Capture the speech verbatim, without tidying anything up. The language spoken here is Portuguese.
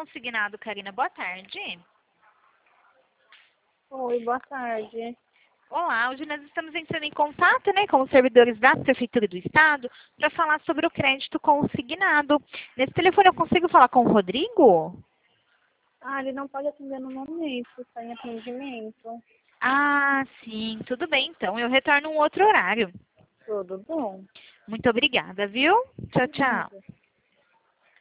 Consignado, Karina. Boa tarde. Oi, boa tarde. Olá, hoje nós estamos entrando em contato, né, com os servidores da Prefeitura do Estado para falar sobre o crédito consignado. Nesse telefone eu consigo falar com o Rodrigo? Ah, ele não pode atender no momento, está em atendimento. Ah, sim, tudo bem então. Eu retorno um outro horário. Tudo bom? Muito obrigada, viu? Tchau, tchau. Nada.